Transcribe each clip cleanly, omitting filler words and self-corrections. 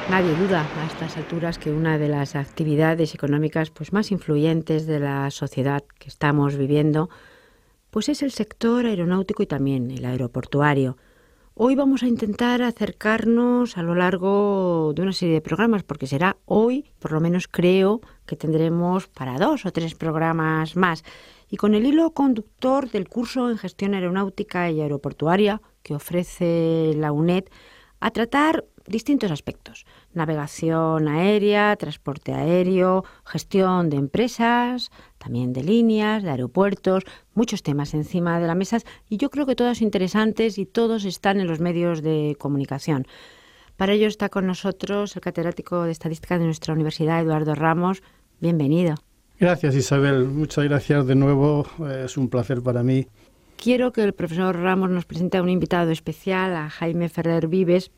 Nadie duda a estas alturas que una de las actividades económicas más influyentes de la sociedad que estamos viviendo pues es el sector aeronáutico y también el aeroportuario. Hoy vamos a intentar acercarnos a lo largo de una serie de programas, porque será hoy, por lo menos creo, que tendremos para 2 o 3 programas más. Y con el hilo conductor del curso en Gestión Aeronáutica y Aeroportuaria que ofrece la UNED, a tratar distintos aspectos: navegación aérea, transporte aéreo, gestión de empresas, también de líneas, de aeropuertos, muchos temas encima de la mesa y yo creo que todos interesantes y todos están en los medios de comunicación. Para ello está con nosotros el catedrático de Estadística de nuestra universidad, Eduardo Ramos. Bienvenido. Gracias, Isabel. Muchas gracias de nuevo. Es un placer para mí. Quiero que el profesor Ramos nos presente a un invitado especial, a Jaime Ferrer Vives.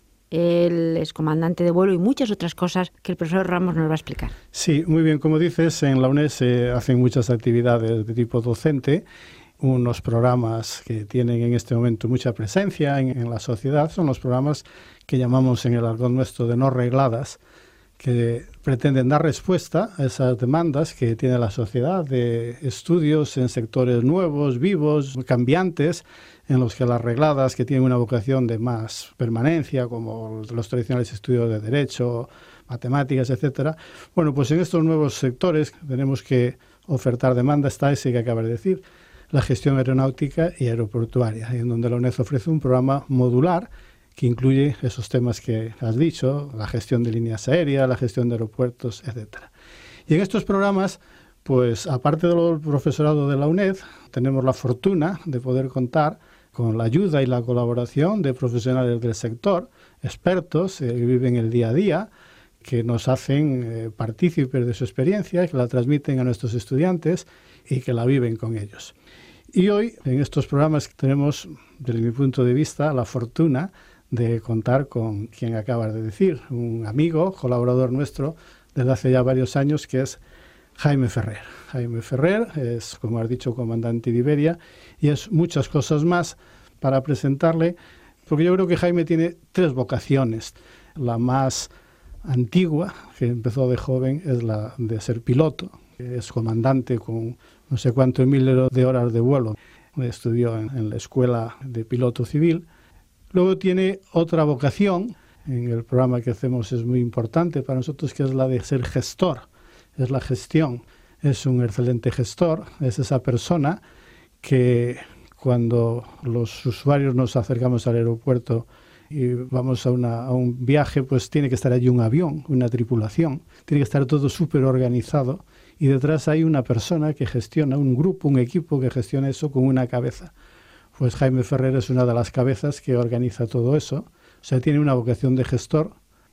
Él es comandante de vuelo y muchas otras cosas que el profesor Ramos nos va a explicar. Sí, muy bien. Como dices, en la UNED se hacen muchas actividades de tipo docente. Unos programas que tienen en este momento mucha presencia en la sociedad son los programas que llamamos en el argot nuestro de no regladas, que pretenden dar respuesta a esas demandas que tiene la sociedad de estudios en sectores nuevos, vivos, cambiantes, en los que las regladas, que tienen una vocación de más permanencia, como los tradicionales estudios de derecho, matemáticas, etcétera. Bueno, pues en estos nuevos sectores tenemos que ofertar demanda, está ese que acabas de decir, la gestión aeronáutica y aeroportuaria, en donde la UNED ofrece un programa modular que incluye esos temas que has dicho, la gestión de líneas aéreas, la gestión de aeropuertos, etcétera. Y en estos programas, pues aparte del profesorado de la UNED, tenemos la fortuna de poder contar con la ayuda y la colaboración de profesionales del sector, expertos que viven el día a día, que nos hacen partícipes de su experiencia, que la transmiten a nuestros estudiantes y que la viven con ellos. Y hoy, en estos programas, tenemos, desde mi punto de vista, la fortuna de contar con quien acabas de decir, un amigo, colaborador nuestro desde hace ya varios años, que es Jaime Ferrer. Jaime Ferrer es, como has dicho, comandante de Iberia y es muchas cosas más para presentarle, porque yo creo que Jaime tiene 3 vocaciones. La más antigua, que empezó de joven, es la de ser piloto. Es comandante con no sé cuántos miles de horas de vuelo. Estudió en la Escuela de Piloto Civil. Luego tiene otra vocación, en el programa que hacemos es muy importante para nosotros, que es la de ser gestor, es la gestión. Es un excelente gestor, es esa persona que cuando los usuarios nos acercamos al aeropuerto y vamos a un viaje, pues tiene que estar allí un avión, una tripulación, tiene que estar todo súper organizado y detrás hay una persona que gestiona, un grupo, un equipo que gestiona eso con una cabeza. Pues Jaime Ferrer es una de las cabezas que organiza todo eso. O sea, tiene una vocación de gestor.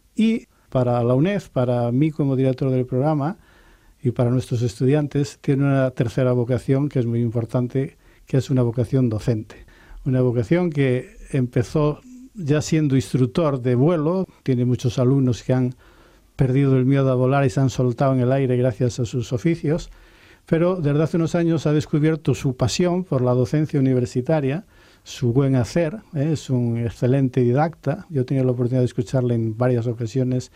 Y para la UNED, para mí como director del programa y para nuestros estudiantes, tiene una tercera vocación que es muy importante, que es una vocación docente. Una vocación que empezó ya siendo instructor de vuelo. Tiene muchos alumnos que han perdido el miedo a volar y se han soltado en el aire gracias a sus oficios. Pero desde hace unos años ha descubierto su pasión por la docencia universitaria, su buen hacer, es un excelente didacta. Yo he tenido la oportunidad de escucharle en varias ocasiones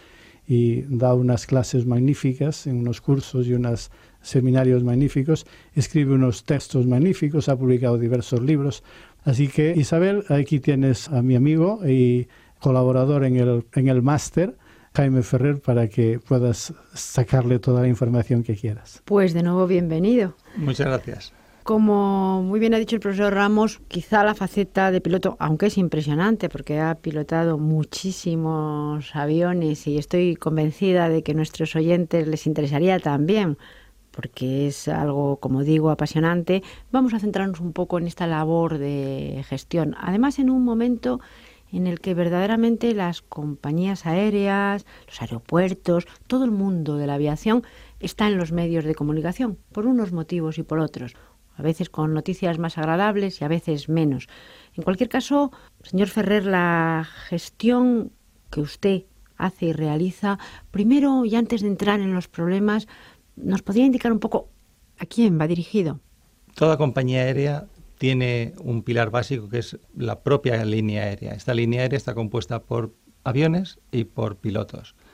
y da unas clases magníficas, en unos cursos y unos seminarios magníficos, escribe unos textos magníficos, ha publicado diversos libros. Así que, Isabel, aquí tienes a mi amigo y colaborador en el máster, Jaime Ferrer, para que puedas sacarle toda la información que quieras. Pues de nuevo bienvenido. Muchas gracias. Como muy bien ha dicho el profesor Ramos, quizá la faceta de piloto, aunque es impresionante porque ha pilotado muchísimos aviones y estoy convencida de que a nuestros oyentes les interesaría también, porque es algo, como digo, apasionante, vamos a centrarnos un poco en esta labor de gestión. Además, en un momento en el que verdaderamente las compañías aéreas, los aeropuertos, todo el mundo de la aviación está en los medios de comunicación, por unos motivos y por otros, a veces con noticias más agradables y a veces menos. En cualquier caso, señor Ferrer, la gestión que usted hace y realiza, primero y antes de entrar en los problemas, ¿nos podría indicar un poco a quién va dirigido? Toda compañía aérea tiene un pilar básico que es la propia línea aérea. Esta línea aérea está compuesta por aviones y por pilotos.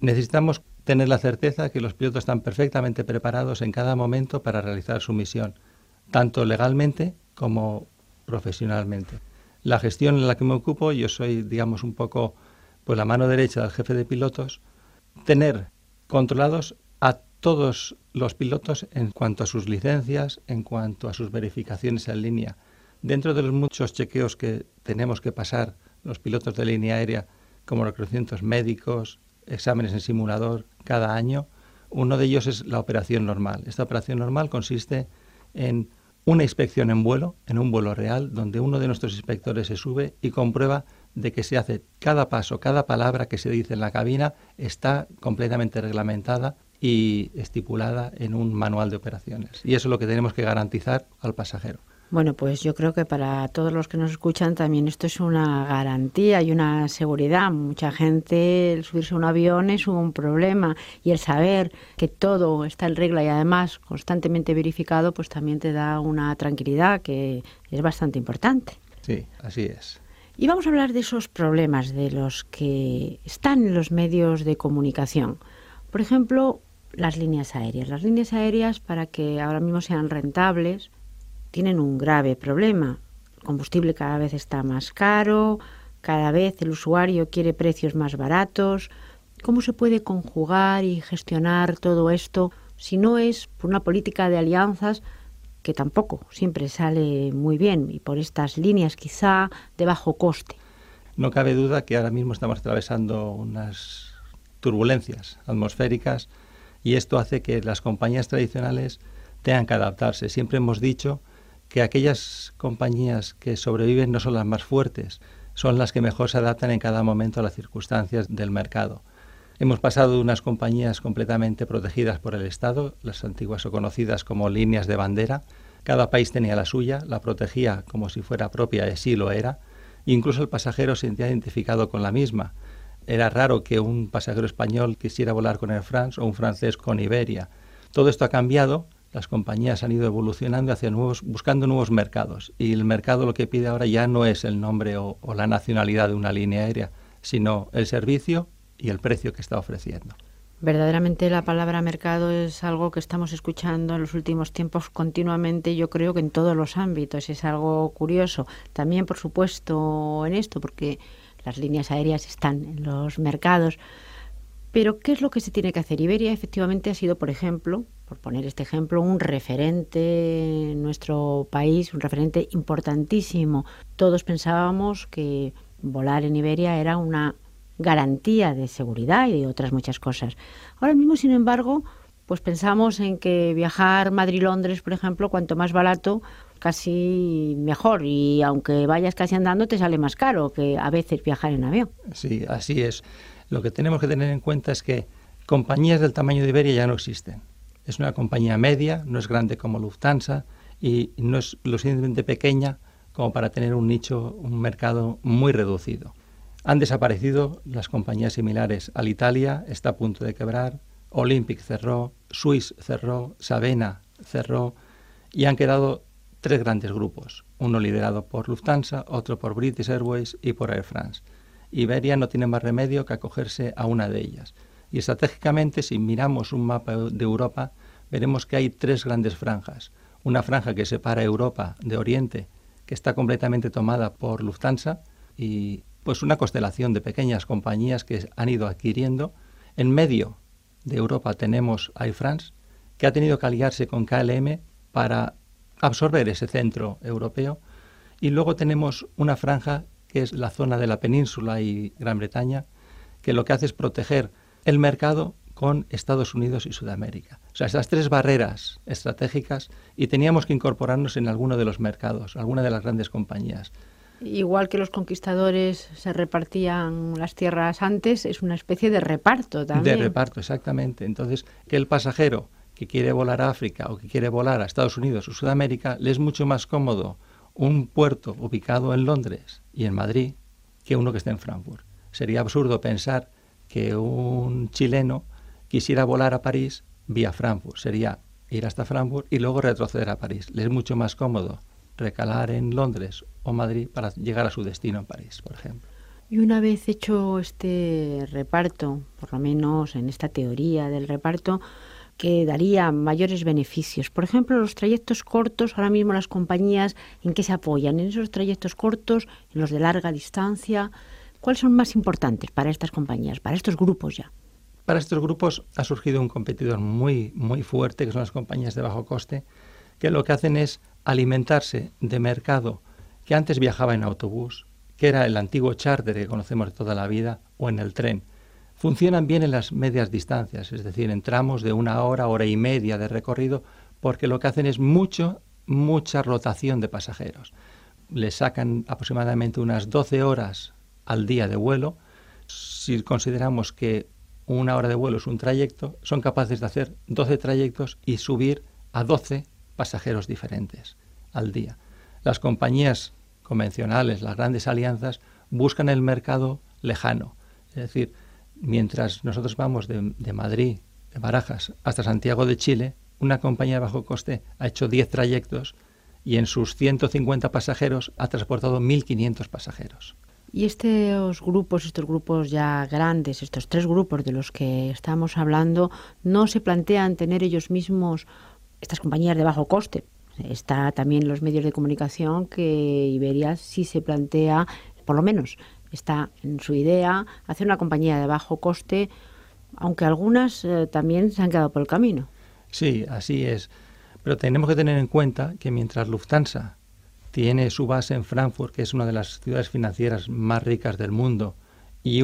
Necesitamos tener la certeza que los pilotos están perfectamente preparados en cada momento para realizar su misión, tanto legalmente como profesionalmente. La gestión en la que me ocupo, yo soy, digamos, un poco pues la mano derecha del jefe de pilotos, tener controlados a todos los pilotos en cuanto a sus licencias, en cuanto a sus verificaciones en línea. Dentro de los muchos chequeos que tenemos que pasar los pilotos de línea aérea, como reconocimientos médicos, exámenes en simulador cada año, uno de ellos es la operación normal. Esta operación normal consiste en una inspección en vuelo, en un vuelo real, donde uno de nuestros inspectores se sube y comprueba de que se hace cada paso, cada palabra que se dice en la cabina está completamente reglamentada y estipulada en un manual de operaciones. Y eso es lo que tenemos que garantizar al pasajero. Bueno, pues yo creo que para todos los que nos escuchan también esto es una garantía y una seguridad. Mucha gente, el subirse a un avión es un problema y el saber que todo está en regla y además constantemente verificado, pues también te da una tranquilidad que es bastante importante. Sí, así es. Y vamos a hablar de esos problemas de los que están en los medios de comunicación. Por ejemplo, las líneas aéreas. Las líneas aéreas, para que ahora mismo sean rentables, tienen un grave problema. El combustible cada vez está más caro, cada vez el usuario quiere precios más baratos. ¿Cómo se puede conjugar y gestionar todo esto si no es por una política de alianzas que tampoco siempre sale muy bien y por estas líneas quizá de bajo coste? No cabe duda que ahora mismo estamos atravesando unas turbulencias atmosféricas y esto hace que las compañías tradicionales tengan que adaptarse. Siempre hemos dicho que aquellas compañías que sobreviven no son las más fuertes, son las que mejor se adaptan en cada momento a las circunstancias del mercado. Hemos pasado de unas compañías completamente protegidas por el Estado, las antiguas o conocidas como líneas de bandera. Cada país tenía la suya, la protegía como si fuera propia, y así lo era. Incluso el pasajero se sentía identificado con la misma. Era raro que un pasajero español quisiera volar con Air France o un francés con Iberia. Todo esto ha cambiado. Las compañías han ido evolucionando hacia buscando nuevos mercados y el mercado lo que pide ahora ya no es el nombre o la nacionalidad de una línea aérea, sino el servicio y el precio que está ofreciendo. Verdaderamente la palabra mercado es algo que estamos escuchando en los últimos tiempos continuamente, yo creo que en todos los ámbitos. Es algo curioso. También, por supuesto, en esto, porque las líneas aéreas están en los mercados. Pero, ¿qué es lo que se tiene que hacer? Iberia efectivamente ha sido, por ejemplo, por poner este ejemplo, un referente en nuestro país, un referente importantísimo. Todos pensábamos que volar en Iberia era una garantía de seguridad y de otras muchas cosas. Ahora mismo, sin embargo, pues pensamos en que viajar Madrid-Londres, por ejemplo, cuanto más barato, casi mejor. Y aunque vayas casi andando, te sale más caro que a veces viajar en avión. Sí, así es. Lo que tenemos que tener en cuenta es que compañías del tamaño de Iberia ya no existen. Es una compañía media, no es grande como Lufthansa y no es lo suficientemente pequeña como para tener un nicho, un mercado muy reducido. Han desaparecido las compañías similares. Alitalia está a punto de quebrar, Olympic cerró, Swiss cerró, Sabena cerró y han quedado tres grandes grupos, uno liderado por Lufthansa, otro por British Airways y por Air France. Iberia no tiene más remedio que acogerse a una de ellas. Y estratégicamente, si miramos un mapa de Europa, veremos que hay tres grandes franjas. Una franja que separa Europa de Oriente, que está completamente tomada por Lufthansa, y pues una constelación de pequeñas compañías que han ido adquiriendo. En medio de Europa tenemos Air France, que ha tenido que aliarse con KLM para absorber ese centro europeo. Y luego tenemos una franja que es la zona de la península y Gran Bretaña, que lo que hace es proteger el mercado con Estados Unidos y Sudamérica. O sea, esas tres barreras estratégicas y teníamos que incorporarnos en alguno de los mercados, alguna de las grandes compañías. Igual que los conquistadores se repartían las tierras antes, es una especie de reparto también. De reparto, exactamente. Entonces, que el pasajero que quiere volar a África o que quiere volar a Estados Unidos o Sudamérica, le es mucho más cómodo un puerto ubicado en Londres y en Madrid que uno que esté en Frankfurt. Sería absurdo pensar que un chileno quisiera volar a París vía Frankfurt. Sería ir hasta Frankfurt y luego retroceder a París. Le es mucho más cómodo recalar en Londres o Madrid para llegar a su destino en París, por ejemplo. Y una vez hecho este reparto, por lo menos en esta teoría del reparto, que daría mayores beneficios. Por ejemplo, los trayectos cortos, ahora mismo las compañías, ¿en qué se apoyan? En esos trayectos cortos, en los de larga distancia. ¿Cuáles son más importantes para estas compañías, para estos grupos ya? Para estos grupos ha surgido un competidor muy, muy fuerte, que son las compañías de bajo coste, que lo que hacen es alimentarse de mercado que antes viajaba en autobús, que era el antiguo charter que conocemos de toda la vida, o en el tren. Funcionan bien en las medias distancias, es decir, en tramos de 1 hora, hora y media de recorrido, porque lo que hacen es mucha rotación de pasajeros. Les sacan aproximadamente unas 12 horas al día de vuelo. Si consideramos que 1 hora de vuelo es un trayecto, son capaces de hacer 12 trayectos y subir a 12 pasajeros diferentes al día. Las compañías convencionales, las grandes alianzas, buscan el mercado lejano. Es decir, mientras nosotros vamos de Madrid, de Barajas, hasta Santiago de Chile, una compañía de bajo coste ha hecho 10 trayectos y en sus 150 pasajeros ha transportado 1.500 pasajeros. Y estos grupos ya grandes, estos 3 grupos de los que estamos hablando, ¿no se plantean tener ellos mismos estas compañías de bajo coste? Está también los medios de comunicación que Iberia sí se plantea, por lo menos está en su idea, hacer una compañía de bajo coste, aunque algunas también se han quedado por el camino. Sí, así es. Pero tenemos que tener en cuenta que mientras Lufthansa tiene su base en Frankfurt, que es una de las ciudades financieras más ricas del mundo, y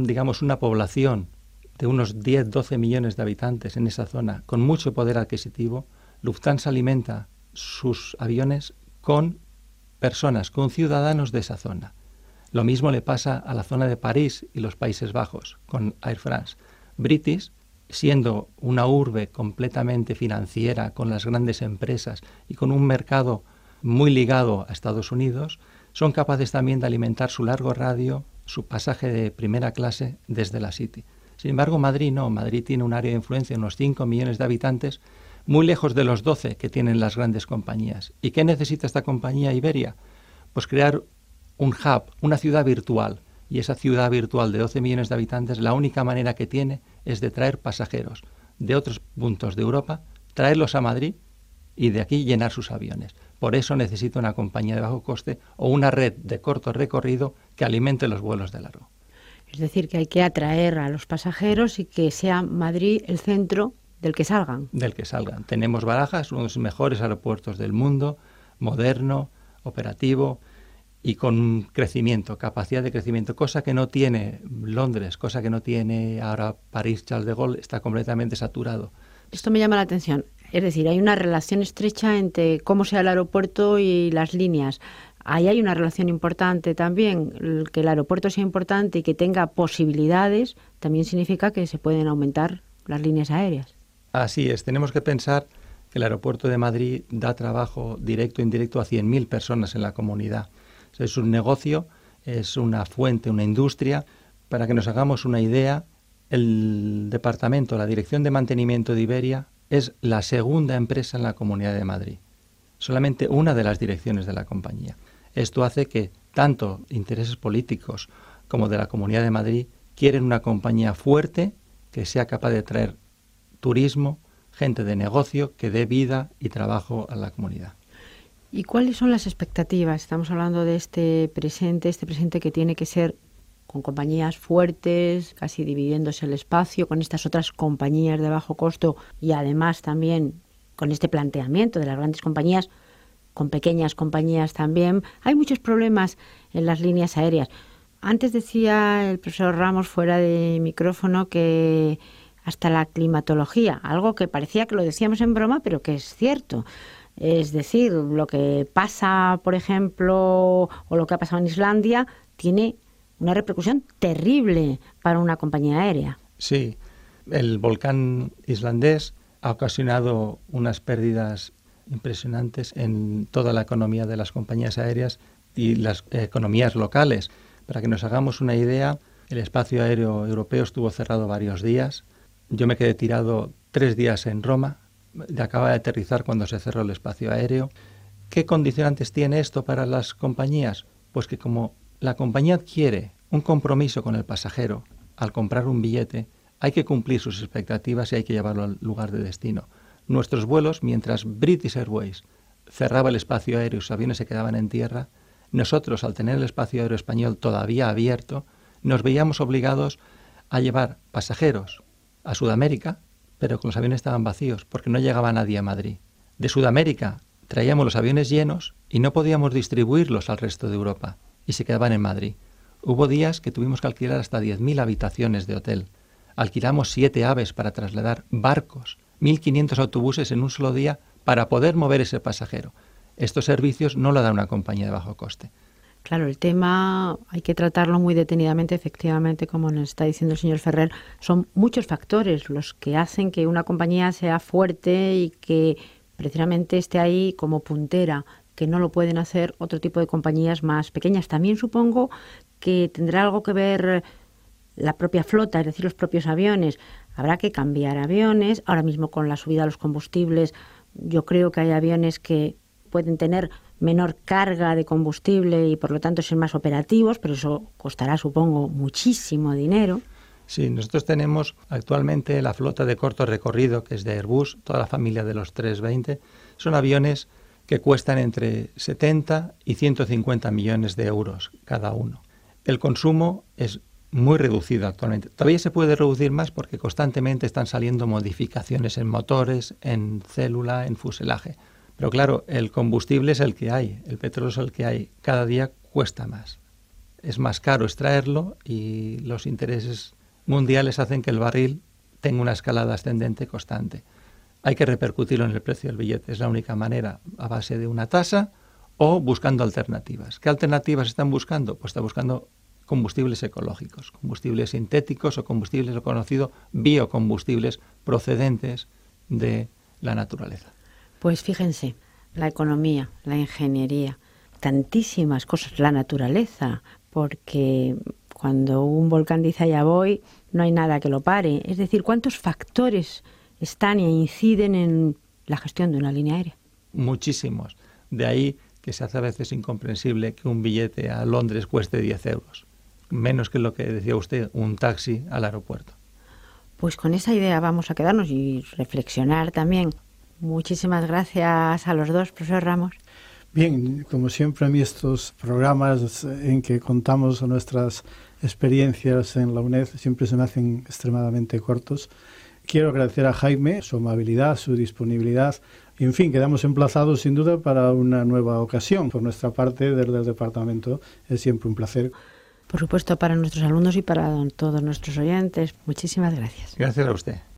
una población de unos 10-12 millones de habitantes en esa zona, con mucho poder adquisitivo, Lufthansa alimenta sus aviones con personas, con ciudadanos de esa zona. Lo mismo le pasa a la zona de París y los Países Bajos con Air France. British, siendo una urbe completamente financiera, con las grandes empresas y con un mercado muy ligado a Estados Unidos, son capaces también de alimentar su largo radio, su pasaje de primera clase desde la City. Sin embargo, Madrid no. Madrid tiene un área de influencia de unos 5 millones de habitantes, muy lejos de los 12 que tienen las grandes compañías. ¿Y qué necesita esta compañía Iberia? Pues crear un hub, una ciudad virtual. Y esa ciudad virtual de 12 millones de habitantes, la única manera que tiene es de traer pasajeros de otros puntos de Europa, traerlos a Madrid y de aquí llenar sus aviones. Por eso necesita una compañía de bajo coste o una red de corto recorrido que alimente los vuelos de largo. Es decir, que hay que atraer a los pasajeros y que sea Madrid el centro del que salgan. Del que salgan. Tenemos Barajas, uno de los mejores aeropuertos del mundo, moderno, operativo y con crecimiento, capacidad de crecimiento, cosa que no tiene Londres, cosa que no tiene ahora París, Charles de Gaulle, está completamente saturado. Esto me llama la atención. Es decir, hay una relación estrecha entre cómo sea el aeropuerto y las líneas. Ahí hay una relación importante también. Que el aeropuerto sea importante y que tenga posibilidades también significa que se pueden aumentar las líneas aéreas. Así es, tenemos que pensar que el aeropuerto de Madrid da trabajo directo e indirecto a 100.000 personas en la comunidad. O sea, es un negocio, es una fuente, una industria. Para que nos hagamos una idea, el departamento, la Dirección de Mantenimiento de Iberia, es la segunda empresa en la Comunidad de Madrid. Solamente una de las direcciones de la compañía. Esto hace que tanto intereses políticos como de la Comunidad de Madrid quieren una compañía fuerte que sea capaz de traer turismo, gente de negocio que dé vida y trabajo a la comunidad. ¿Y cuáles son las expectativas? Estamos hablando de este presente que tiene que ser con compañías fuertes, casi dividiéndose el espacio, con estas otras compañías de bajo costo y además también con este planteamiento de las grandes compañías, con pequeñas compañías también. Hay muchos problemas en las líneas aéreas. Antes decía el profesor Ramos fuera de micrófono que hasta la climatología, algo que parecía que lo decíamos en broma, pero que es cierto. Es decir, lo que pasa, por ejemplo, o lo que ha pasado en Islandia, tiene una repercusión terrible para una compañía aérea. Sí, el volcán islandés ha ocasionado unas pérdidas impresionantes en toda la economía de las compañías aéreas y las economías locales. Para que nos hagamos una idea, el espacio aéreo europeo estuvo cerrado varios días. Yo me quedé tirado 3 días en Roma, acaba de aterrizar cuando se cerró el espacio aéreo. ¿Qué condicionantes tiene esto para las compañías? Pues que como la compañía adquiere un compromiso con el pasajero. Al comprar un billete hay que cumplir sus expectativas y hay que llevarlo al lugar de destino. Nuestros vuelos, mientras British Airways cerraba el espacio aéreo y sus aviones se quedaban en tierra, nosotros, al tener el espacio aéreo español todavía abierto, nos veíamos obligados a llevar pasajeros a Sudamérica, pero que los aviones estaban vacíos porque no llegaba nadie a Madrid. De Sudamérica traíamos los aviones llenos y no podíamos distribuirlos al resto de Europa y se quedaban en Madrid. Hubo días que tuvimos que alquilar hasta 10.000 habitaciones de hotel. Alquilamos 7 aves para trasladar barcos, 1.500 autobuses en un solo día para poder mover ese pasajero. Estos servicios no lo da una compañía de bajo coste. Claro, el tema hay que tratarlo muy detenidamente, efectivamente, como nos está diciendo el señor Ferrer. Son muchos factores los que hacen que una compañía sea fuerte y que precisamente esté ahí como puntera, que no lo pueden hacer otro tipo de compañías más pequeñas. También supongo que tendrá algo que ver la propia flota, es decir, los propios aviones. Habrá que cambiar aviones. Ahora mismo con la subida de los combustibles, yo creo que hay aviones que pueden tener menor carga de combustible y por lo tanto ser más operativos, pero eso costará, supongo, muchísimo dinero. Sí, nosotros tenemos actualmente la flota de corto recorrido, que es de Airbus, toda la familia de los 320. Son aviones que cuestan entre 70 y 150 millones de euros cada uno. El consumo es muy reducido actualmente. Todavía se puede reducir más porque constantemente están saliendo modificaciones en motores, en célula, en fuselaje. Pero claro, el combustible es el que hay, el petróleo es el que hay. Cada día cuesta más. Es más caro extraerlo y los intereses mundiales hacen que el barril tenga una escalada ascendente constante. Hay que repercutirlo en el precio del billete. Es la única manera, a base de una tasa o buscando alternativas. ¿Qué alternativas están buscando? Pues está buscando combustibles ecológicos, combustibles sintéticos o combustibles, lo conocido, biocombustibles procedentes de la naturaleza. Pues fíjense, la economía, la ingeniería, tantísimas cosas, la naturaleza, porque cuando un volcán dice allá voy, no hay nada que lo pare. Es decir, ¿cuántos factores están e inciden en la gestión de una línea aérea? Muchísimos. De ahí que se hace a veces incomprensible que un billete a Londres cueste 10 euros. Menos que lo que decía usted, un taxi al aeropuerto. Pues con esa idea vamos a quedarnos y reflexionar también. Muchísimas gracias a los dos, profesor Ramos. Bien, como siempre a mí estos programas en que contamos nuestras experiencias en la UNED siempre se me hacen extremadamente cortos. Quiero agradecer a Jaime su amabilidad, su disponibilidad. Y, en fin, quedamos emplazados sin duda para una nueva ocasión. Por nuestra parte, desde el departamento, es siempre un placer. Por supuesto, para nuestros alumnos y para todos nuestros oyentes. Muchísimas gracias. Gracias a usted.